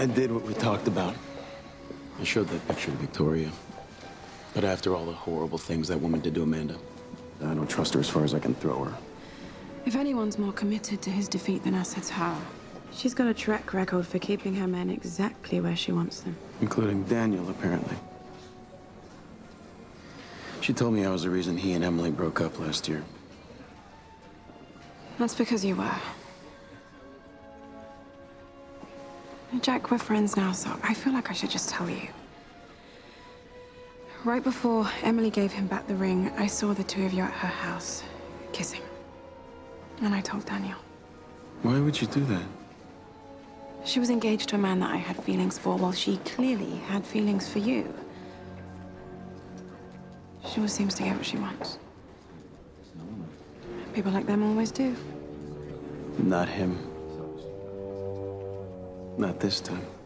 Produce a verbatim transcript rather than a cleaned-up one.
I did what we talked about. I showed that picture to Victoria. But after all the horrible things that woman did to Amanda, I don't trust her as far as I can throw her. If anyone's more committed to his defeat than us, it's her. She's got a track record for keeping her men exactly where she wants them. Including Daniel, apparently. She told me I was the reason he and Emily broke up last year. That's because you were. Jack, we're friends now, so I feel like I should just tell you. Right before Emily gave him back the ring, I saw the two of you at her house, kissing. And I told Daniel. Why would you do that? She was engaged to a man that I had feelings for, while she clearly had feelings for you. She always seems to get what she wants. People like them always do. Not him. Not this time.